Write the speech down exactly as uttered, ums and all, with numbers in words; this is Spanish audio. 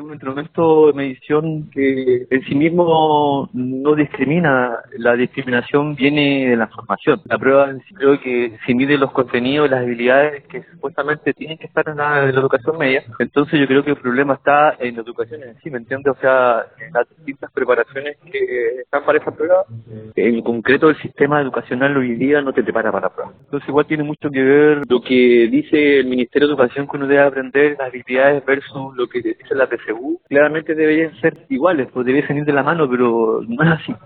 un instrumento de medición que en sí mismo no discrimina. La discriminación viene de la formación. La prueba en sí creo que si mide los contenidos, las habilidades que supuestamente tienen que estar en la, en la educación media, entonces yo creo que el problema está en la educación en sí, ¿me entiendes? O sea, en las distintas preparaciones que están para esa prueba, en concreto el sistema educacional hoy día no te prepara para la prueba. Entonces igual tiene mucho que ver lo que dice el Ministerio de Educación que uno debe aprender, las habilidades versus lo que dice la P S U. Claramente deberían ser iguales, pues deberían ir de la mano, pero no es así.